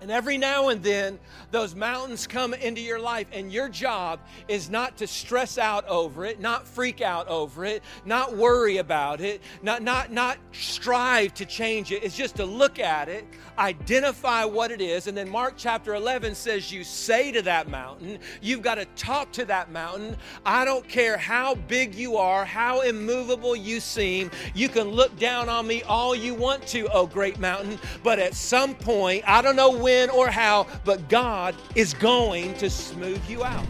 And every now and then, those mountains come into your life, and your job is not to stress out over it, not freak out over it, not worry about it, not strive to change it. It's just to look at it, identify what it is, and then Mark chapter 11 says you say to that mountain, you've got to talk to that mountain. I don't care how big you are, how immovable you seem. You can look down on me all you want to, oh great mountain, but at some point, I don't know when or how, but God is going to smooth you out.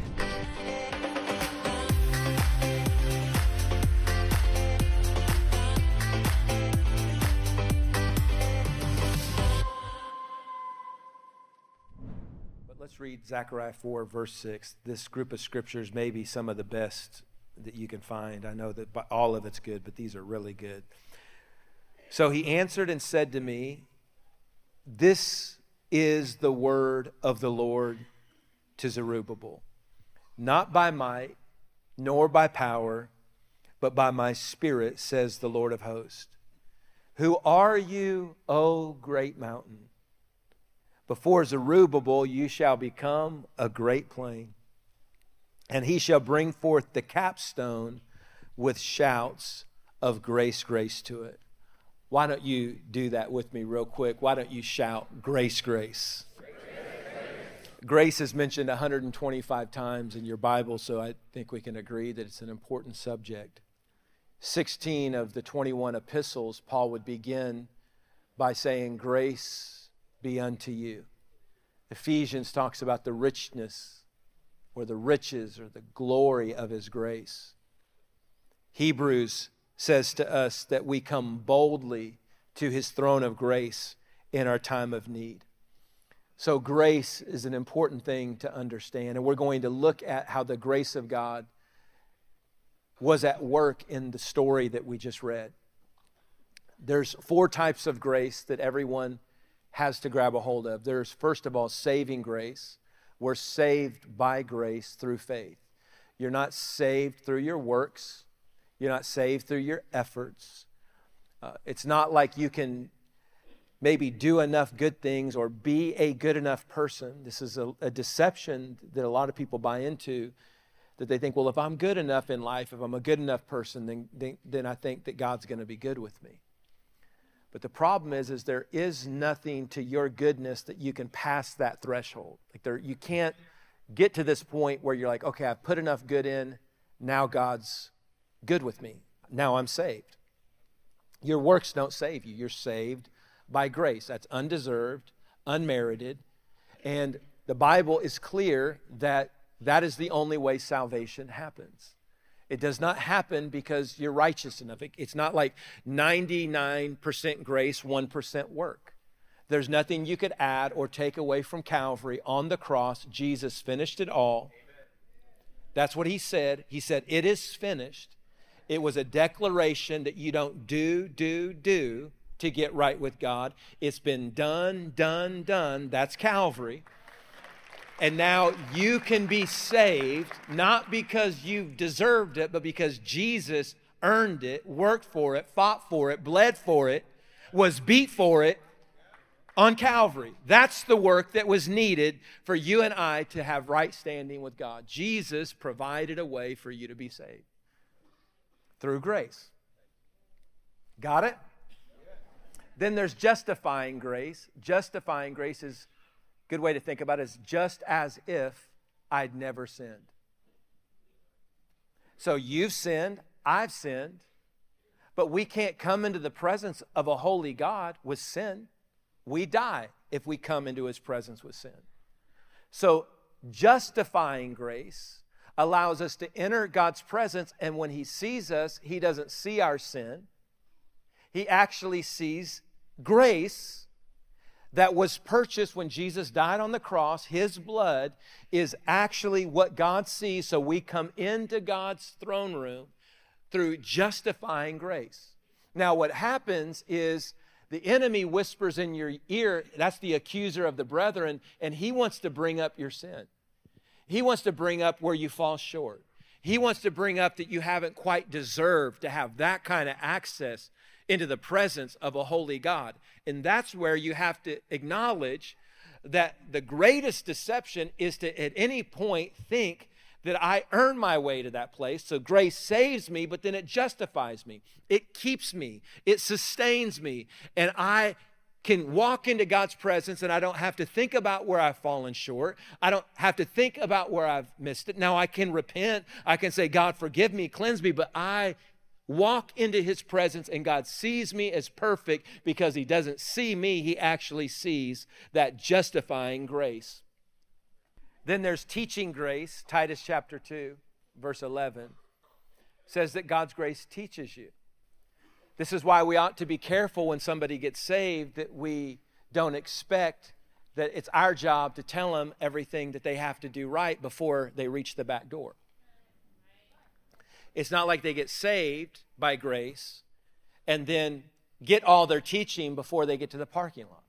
But let's read Zechariah 4, verse 6. This group of scriptures may be some of the best that you can find. I know that all of it's good, but these are really good. So he answered and said to me, this is the word of the Lord to Zerubbabel. Not by might, nor by power, but by my spirit, says the Lord of hosts. Who are you, O great mountain? Before Zerubbabel you shall become a great plain, and he shall bring forth the capstone with shouts of grace, grace to it. Why don't you do that with me real quick? Why don't you shout, grace, grace? Grace is mentioned 125 times in your Bible, so I think we can agree that it's an important subject. 16 of the 21 epistles, Paul would begin by saying, grace be unto you. Ephesians talks about the richness or the riches or the glory of his grace. Hebrews says to us that we come boldly to his throne of grace in our time of need. So grace is an important thing to understand, and we're going to look at how the grace of God was at work in the story that we just read. There's 4 types of grace that everyone has to grab a hold of. There's, first of all, saving grace. We're saved by grace through faith. You're not saved through your works. You're not saved through your efforts. It's not like you can maybe do enough good things or be a good enough person. This is a deception that a lot of people buy into, that they think, well, if I'm good enough in life, if I'm a good enough person, then I think that God's going to be good with me. But the problem is there is nothing to your goodness that you can pass that threshold. You can't get to this point where you're like, okay, I've put enough good in, now God's good with me. Now I'm saved. Your works don't save you. You're saved by grace. That's undeserved, unmerited. And the Bible is clear that that is the only way salvation happens. It does not happen because you're righteous enough. It's not like 99% grace, 1% work. There's nothing you could add or take away from Calvary. On the cross, Jesus finished it all. That's what he said. He said, it is finished. It was a declaration that you don't do to get right with God. It's been done. That's Calvary. And now you can be saved, not because you've deserved it, but because Jesus earned it, worked for it, fought for it, bled for it, was beat for it on Calvary. That's the work that was needed for you and I to have right standing with God. Jesus provided a way for you to be saved through grace. Got it? Then there's justifying grace. Justifying grace is a good way to think about it, is just as if I'd never sinned. So you've sinned, I've sinned, but we can't come into the presence of a holy God with sin. We die if we come into his presence with sin. So justifying grace allows us to enter God's presence, and when he sees us, he doesn't see our sin. He actually sees grace that was purchased when Jesus died on the cross. His blood is actually what God sees, so we come into God's throne room through justifying grace. Now, what happens is the enemy whispers in your ear, that's the accuser of the brethren, and he wants to bring up your sin. He wants to bring up where you fall short. He wants to bring up that you haven't quite deserved to have that kind of access into the presence of a holy God. And that's where you have to acknowledge that the greatest deception is to at any point think that I earn my way to that place. So grace saves me, but then it justifies me. It keeps me. It sustains me. And I can walk into God's presence and I don't have to think about where I've fallen short. I don't have to think about where I've missed it. Now I can repent. I can say, God, forgive me, cleanse me, but I walk into his presence and God sees me as perfect because he doesn't see me. He actually sees that justifying grace. Then there's teaching grace. Titus chapter 2, verse 11 says that God's grace teaches you. This is why we ought to be careful when somebody gets saved that we don't expect that it's our job to tell them everything that they have to do right before they reach the back door. It's not like they get saved by grace and then get all their teaching before they get to the parking lot.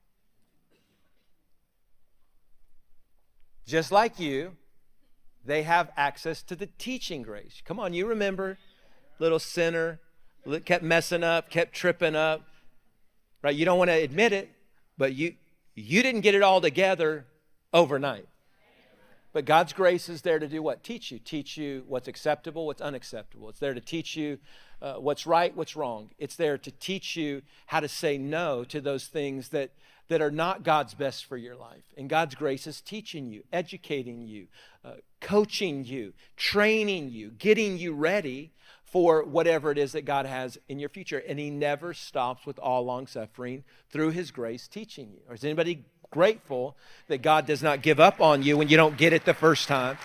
Just like you, they have access to the teaching grace. Come on, you remember, little sinner, kept messing up, kept tripping up, right? You don't want to admit it, but you didn't get it all together overnight. But God's grace is there to do what? Teach you what's acceptable, what's unacceptable. It's there to teach you what's right, what's wrong. It's there to teach you how to say no to those things that are not God's best for your life. And God's grace is teaching you, educating you, coaching you, training you, getting you ready for whatever it is that God has in your future. And he never stops with all long suffering through his grace teaching you. Or is anybody grateful that God does not give up on you when you don't get it the first time?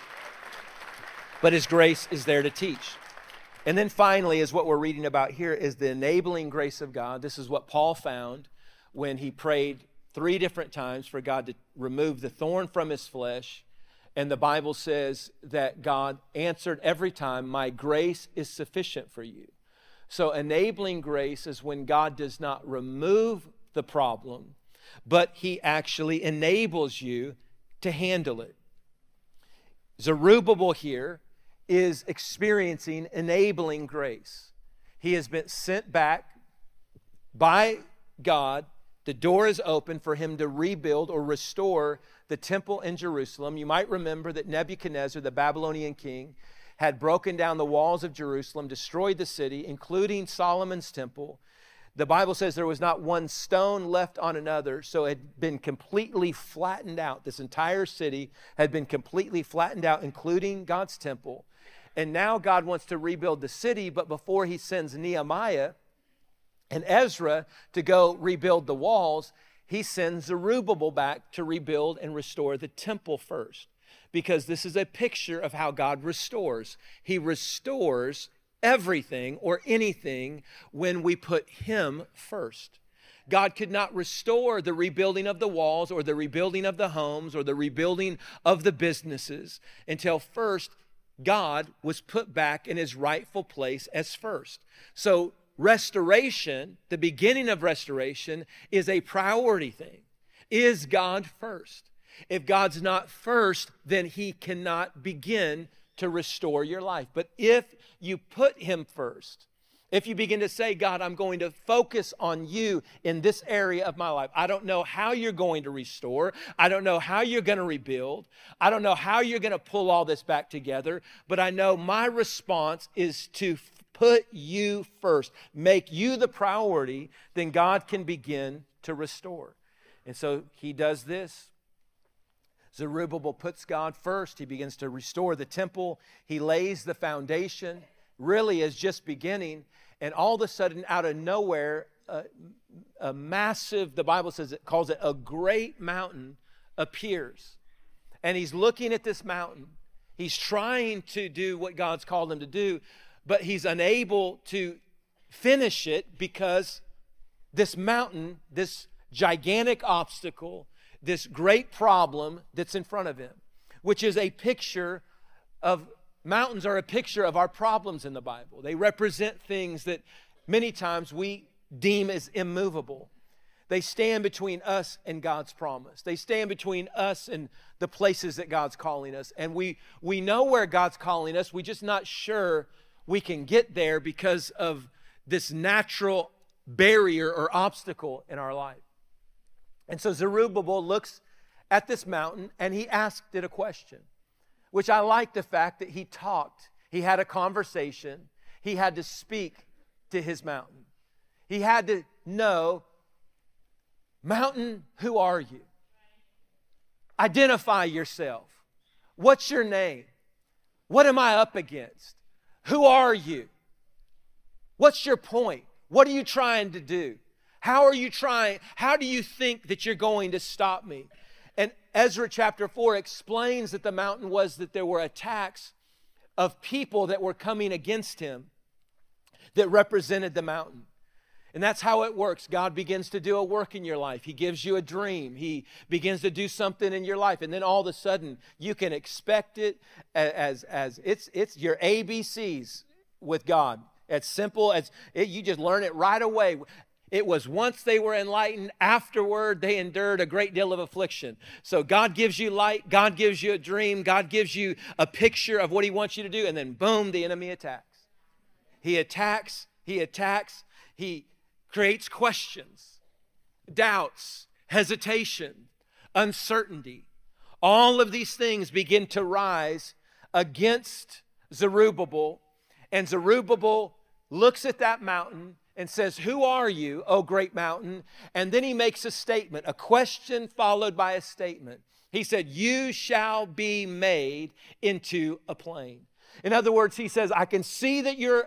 But his grace is there to teach. And then finally, is what we're reading about here, is the enabling grace of God. This is what Paul found when he prayed 3 different times for God to remove the thorn from his flesh. And the Bible says that God answered every time, my grace is sufficient for you. So enabling grace is when God does not remove the problem, but he actually enables you to handle it. Zerubbabel here is experiencing enabling grace. He has been sent back by God. The door is open for him to rebuild or restore the temple in Jerusalem. You might remember that Nebuchadnezzar, the Babylonian king, had broken down the walls of Jerusalem, destroyed the city, including Solomon's temple. The Bible says there was not one stone left on another, so it had been completely flattened out. This entire city had been completely flattened out, including God's temple. And now God wants to rebuild the city, but before he sends Nehemiah and Ezra to go rebuild the walls, he sends Zerubbabel back to rebuild and restore the temple first. Because this is a picture of how God restores. He restores everything or anything when we put him first. God could not restore the rebuilding of the walls or the rebuilding of the homes or the rebuilding of the businesses until first God was put back in his rightful place as first. So restoration, the beginning of restoration, is a priority thing. Is God first? If God's not first, then he cannot begin to restore your life. But if you put him first, if you begin to say, God, I'm going to focus on you in this area of my life. I don't know how you're going to restore. I don't know how you're going to rebuild. I don't know how you're going to pull all this back together. But I know my response is to put you first. Make you the priority. Then God can begin to restore. And so he does this. Zerubbabel puts God first. He begins to restore the temple. He lays the foundation. Really is just beginning. And all of a sudden, out of nowhere, a massive, the Bible says it calls it a great mountain appears. And he's looking at this mountain. He's trying to do what God's called him to do, but he's unable to finish it because this mountain, this gigantic obstacle, this great problem that's in front of him, which is a picture of, mountains are a picture of our problems in the Bible. They represent things that many times we deem as immovable. They stand between us and God's promise. They stand between us and the places that God's calling us. And we know where God's calling us. We're just not sure we can get there because of this natural barrier or obstacle in our life. And so Zerubbabel looks at this mountain and he asked it a question, which I like the fact that he talked. He had a conversation. He had to speak to his mountain. He had to know, mountain, who are you? Identify yourself. What's your name? What am I up against? Who are you? What's your point? What are you trying to do? How do you think that you're going to stop me? And Ezra chapter 4 explains that the mountain was that there were attacks of people that were coming against him that represented the mountain. And that's how it works. God begins to do a work in your life. He gives you a dream. He begins to do something in your life. And then all of a sudden, you can expect it as it's your ABCs with God. As simple as it, you just learn it right away. It was once they were enlightened, afterward they endured a great deal of affliction. So God gives you light, God gives you a dream, God gives you a picture of what he wants you to do, and then boom, the enemy attacks. He attacks, he creates questions, doubts, hesitation, uncertainty. All of these things begin to rise against Zerubbabel, and Zerubbabel looks at that mountain and says, who are you, O great mountain? And then he makes a statement, a question followed by a statement. He said, you shall be made into a plain. In other words, he says, I can see that you're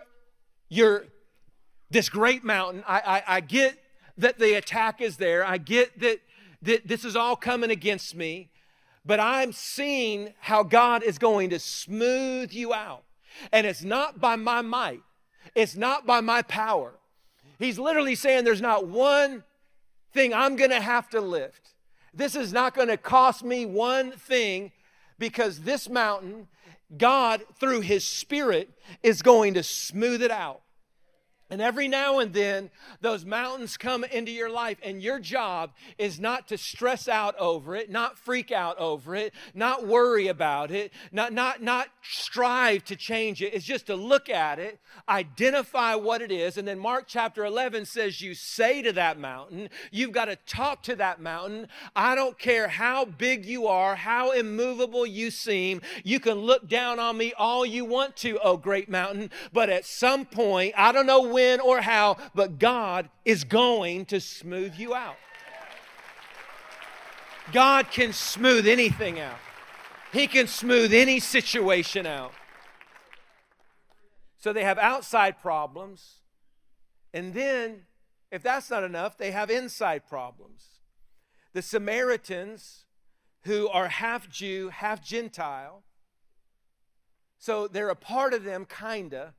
this great mountain. I get that the attack is there. I get that this is all coming against me. But I'm seeing how God is going to smooth you out. And it's not by my might. It's not by my power. He's literally saying there's not one thing I'm going to have to lift. This is not going to cost me one thing, because this mountain, God, through his Spirit, is going to smooth it out. And every now and then, those mountains come into your life, and your job is not to stress out over it, not freak out over it, not worry about it, not strive to change it. It's just to look at it, identify what it is, and then Mark chapter 11 says you say to that mountain, you've got to talk to that mountain. I don't care how big you are, how immovable you seem. You can look down on me all you want to, oh great mountain, but at some point, I don't know when or how, but God is going to smooth you out. God can smooth anything out. He can smooth any situation out. So they have outside problems, and then, if that's not enough, they have inside problems. The Samaritans, who are half Jew, half Gentile, so they're a part of them, kinda.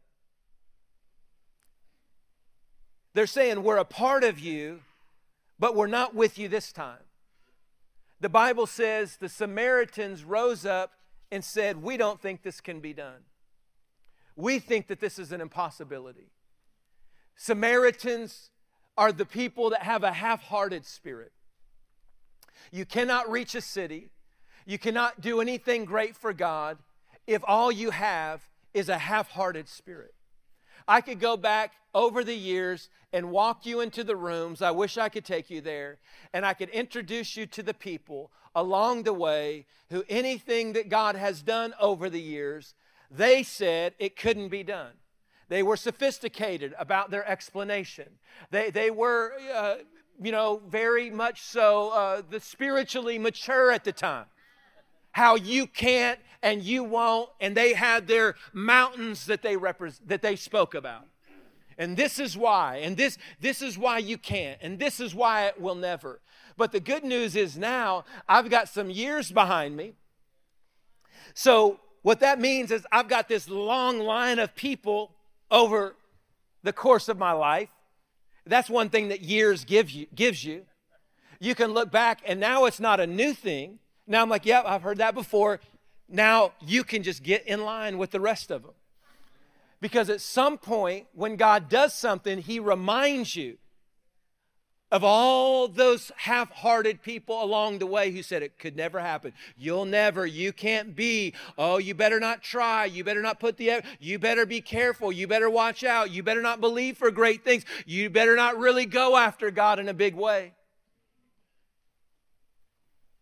They're saying, we're a part of you, but we're not with you this time. The Bible says the Samaritans rose up and said, we don't think this can be done. We think that this is an impossibility. Samaritans are the people that have a half-hearted spirit. You cannot reach a city. You cannot do anything great for God if all you have is a half-hearted spirit. I could go back over the years and walk you into the rooms. I wish I could take you there. And I could introduce you to the people along the way who anything that God has done over the years, they said it couldn't be done. They were sophisticated about their explanation. They were, very much so the spiritually mature at the time. How you can't and you won't, and they had their mountains that they spoke about. And this is why, and this is why you can't, and this is why it will never. But the good news is now I've got some years behind me. So what that means is I've got this long line of people over the course of my life. That's one thing that years gives you. You can look back, and now it's not a new thing. Now I'm like, yep, I've heard that before. Now you can just get in line with the rest of them. Because at some point, when God does something, He reminds you of all those half-hearted people along the way who said it could never happen. You'll never, you can't be. Oh, you better not try. You better not you better be careful. You better watch out. You better not believe for great things. You better not really go after God in a big way.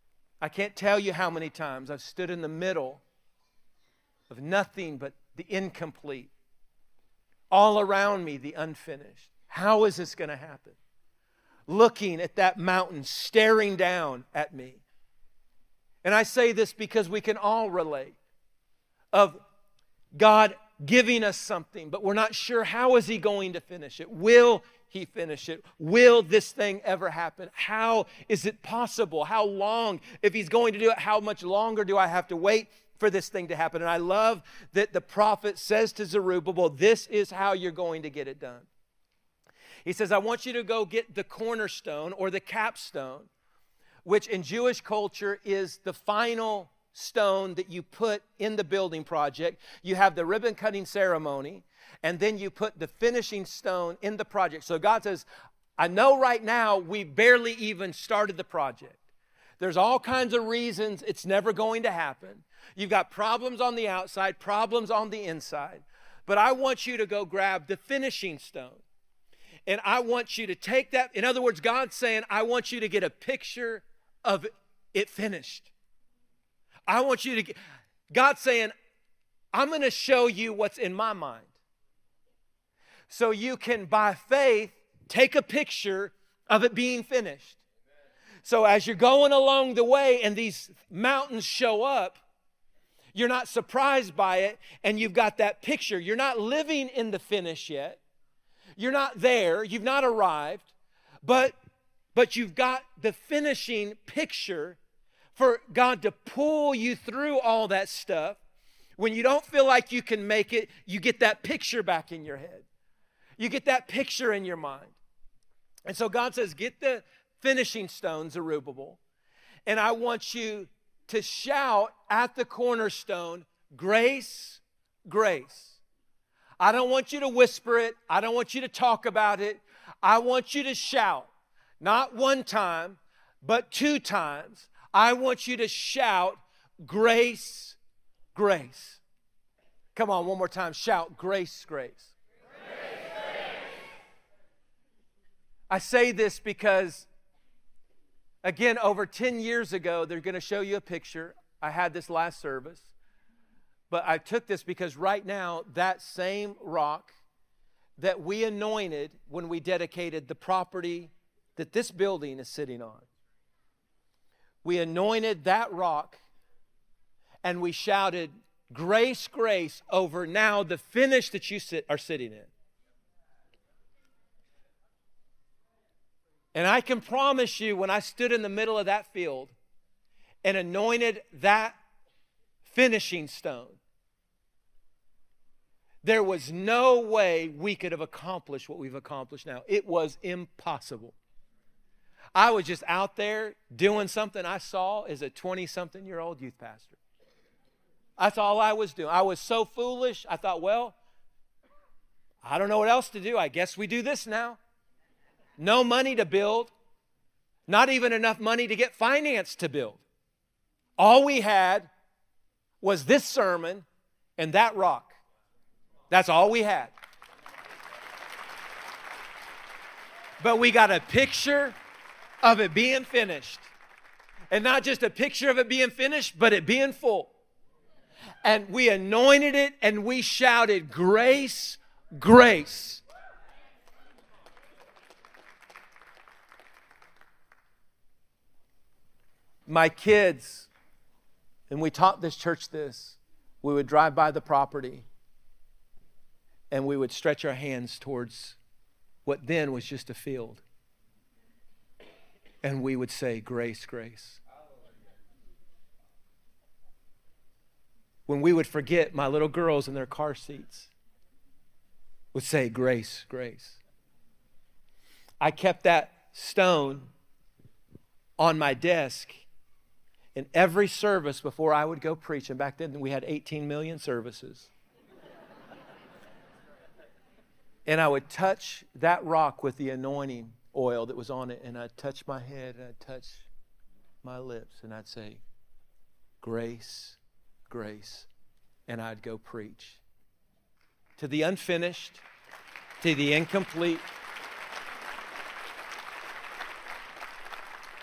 I can't tell you how many times I've stood in the middle of nothing but the incomplete. All around me, the unfinished. How is this going to happen? Looking at that mountain, staring down at me. And I say this because we can all relate of God giving us something, but we're not sure how is He going to finish it. Will He finish it? Will this thing ever happen? How is it possible? How long? If He's going to do it, how much longer do I have to wait for this thing to happen? And I love that the prophet says to Zerubbabel, this is how you're going to get it done. He says, I want you to go get the cornerstone or the capstone, which in Jewish culture is the final stone that you put in the building project. You have the ribbon cutting ceremony, and then you put the finishing stone in the project. So God says, I know right now we barely even started the project. There's all kinds of reasons it's never going to happen. You've got problems on the outside, problems on the inside. But I want you to go grab the finishing stone. And I want you to take that. In other words, God's saying, I want you to get a picture of it finished. I want you to get, God's saying, I'm going to show you what's in my mind. So you can, by faith, take a picture of it being finished. So as you're going along the way and these mountains show up, you're not surprised by it, and you've got that picture. You're not living in the finish yet. You're not there. You've not arrived. But you've got the finishing picture for God to pull you through all that stuff. When you don't feel like you can make it, you get that picture back in your head. You get that picture in your mind. And so God says, get the finishing stone, Zerubbabel, and I want you to shout at the cornerstone, grace, grace. I don't want you to whisper it. I don't want you to talk about it. I want you to shout, not one time, but 2 times. I want you to shout, grace, grace. Come on, one more time. Shout, grace, grace. Grace, grace. I say this because, again, over 10 years ago, they're going to show you a picture. I had this last service. But I took this because right now, that same rock that we anointed when we dedicated the property that this building is sitting on, we anointed that rock and we shouted, grace, grace, over now the finish that you are sitting in. And I can promise you, when I stood in the middle of that field and anointed that finishing stone, there was no way we could have accomplished what we've accomplished now. It was impossible. I was just out there doing something I saw as a 20-something-year-old youth pastor. That's all I was doing. I was so foolish. I thought, well, I don't know what else to do. I guess we do this now. No money to build. Not even enough money to get financed to build. All we had was this sermon and that rock. That's all we had. But we got a picture of it being finished. And not just a picture of it being finished, but it being full. And we anointed it and we shouted, grace, grace. My kids, and we taught this church this, we would drive by the property and we would stretch our hands towards what then was just a field. And we would say, grace, grace. When we would forget, my little girls in their car seats would say, grace, grace. I kept that stone on my desk in every service before I would go preach. And back then we had 18 million services. And I would touch that rock with the anointing oil that was on it, and I'd touch my head, and I'd touch my lips, and I'd say, grace, grace, and I'd go preach. To the unfinished, to the incomplete.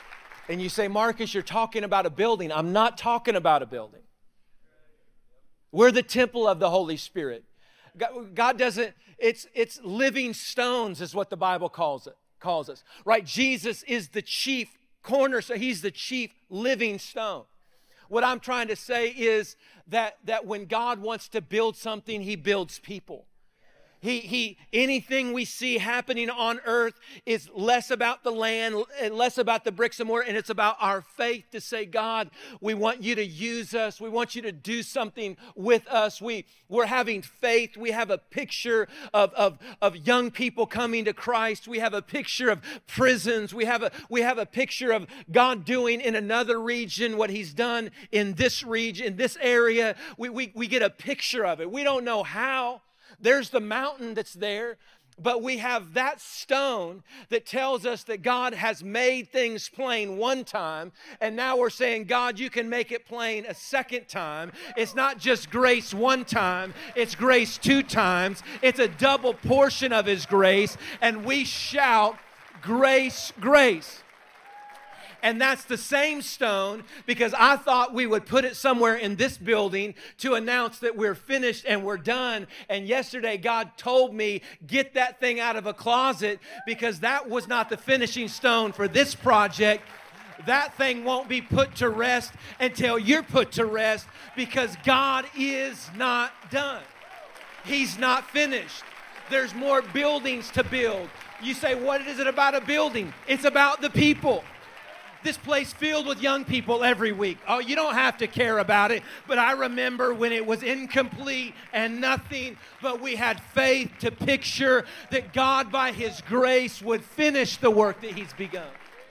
And you say, Marcus, you're talking about a building. I'm not talking about a building. We're the temple of the Holy Spirit. God doesn't, it's living stones is what the Bible calls us, right? Jesus is the chief cornerstone. He's the chief living stone. What I'm trying to say is that when God wants to build something, He builds people. Anything we see happening on earth is less about the land and less about the bricks and mortar, and it's about our faith to say, God, we want you to use us. We want you to do something with us. We're having faith. We have a picture of young people coming to Christ. We have a picture of prisons. We have a picture of God doing in another region what He's done in this region, in this area. We get a picture of it. We don't know how. There's the mountain that's there, but we have that stone that tells us that God has made things plain one time, and now we're saying, God, you can make it plain a second time. It's not just grace one time, it's grace two times. It's a double portion of His grace, and we shout, grace, grace. And that's the same stone, because I thought we would put it somewhere in this building to announce that we're finished and we're done. And yesterday God told me, get that thing out of a closet, because that was not the finishing stone for this project. That thing won't be put to rest until you're put to rest, because God is not done. He's not finished. There's more buildings to build. You say, what is it about a building? It's about the people. This place filled with young people every week. Oh, you don't have to care about it, but I remember when it was incomplete and nothing, but we had faith to picture that God, by His grace, would finish the work that He's begun.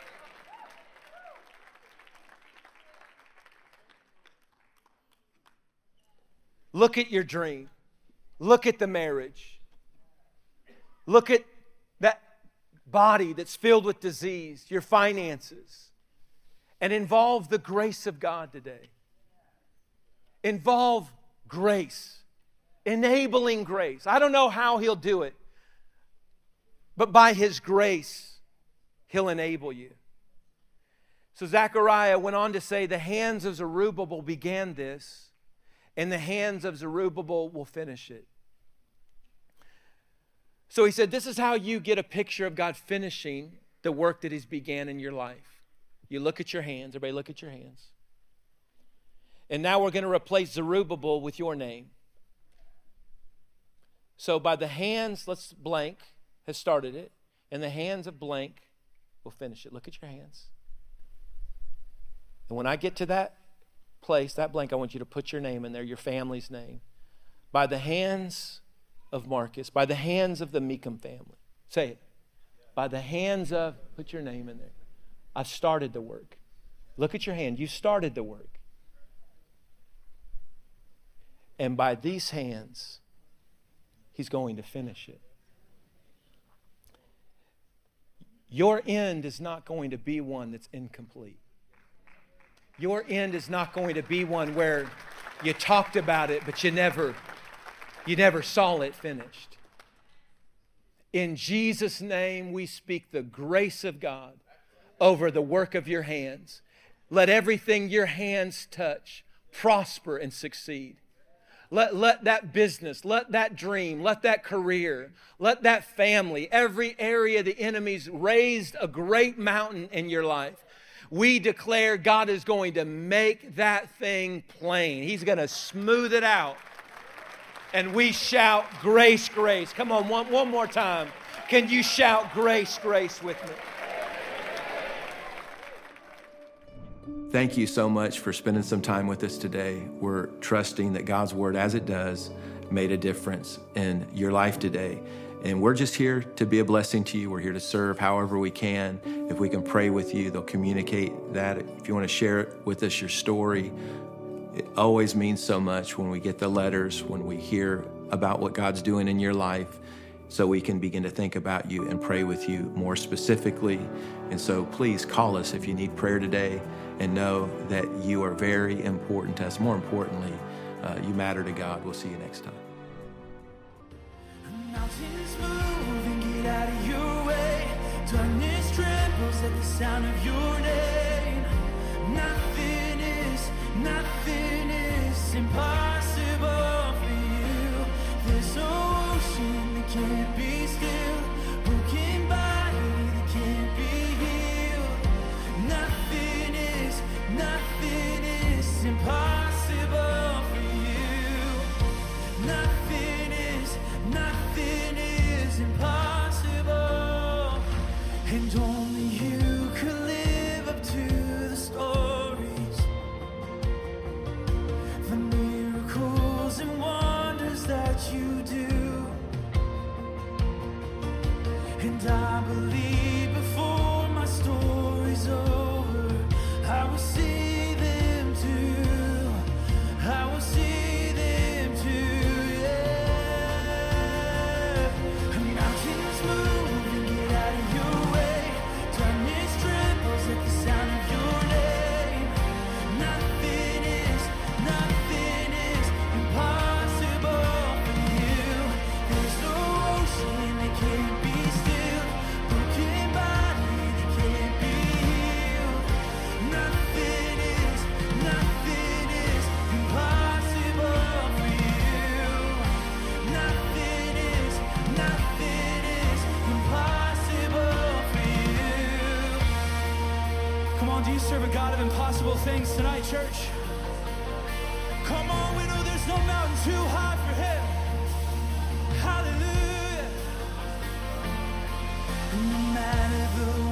Look at your dream. Look at the marriage. Look at that body that's filled with disease, your finances. And involve the grace of God today. Involve grace. Enabling grace. I don't know how He'll do it, but by His grace, He'll enable you. So Zechariah went on to say, the hands of Zerubbabel began this, and the hands of Zerubbabel will finish it. So he said, this is how you get a picture of God finishing the work that He's began in your life. You look at your hands. Everybody look at your hands. And now we're going to replace Zerubbabel with your name. So by the hands, blank has started it. And the hands of blank will finish it. Look at your hands. And when I get to that place, that blank, I want you to put your name in there, your family's name. By the hands of Marcus, by the hands of the Meekum family. Say it. By the hands of, put your name in there. I've started the work. Look at your hand. You started the work. And by these hands, He's going to finish it. Your end is not going to be one that's incomplete. Your end is not going to be one where you talked about it, but you never saw it finished. In Jesus' name, we speak the grace of God over the work of your hands. Let everything your hands touch prosper and succeed. Let that business, let that dream, let that career, let that family, every area the enemy's raised a great mountain in your life. We declare God is going to make that thing plain. He's going to smooth it out. And we shout, grace, grace. Come on, one more time. Can you shout, grace, grace with me? Thank you so much for spending some time with us today. We're trusting that God's Word, as it does, made a difference in your life today. And we're just here to be a blessing to you. We're here to serve however we can. If we can pray with you, they'll communicate that. If you want to share with us your story, it always means so much when we get the letters, when we hear about what God's doing in your life, so we can begin to think about you and pray with you more specifically. And so please call us if you need prayer today, and know that you are very important to us. More importantly, you matter to God. We'll see you next time. Mountains move and get out of your way. Darkness trembles at the sound of your name. see them too. I will see them too, yeah. Mountains move and get out of your way. Darkness trembles at the sound of your name. Nothing is impossible for you. There's no ocean that can't be stilled. Broken body that can't be healed. Nothing is impossible for you. Nothing is impossible for you. Come on, do you serve a God of impossible things tonight, church? Come on, we know there's no mountain too high for him. Hallelujah. No matter the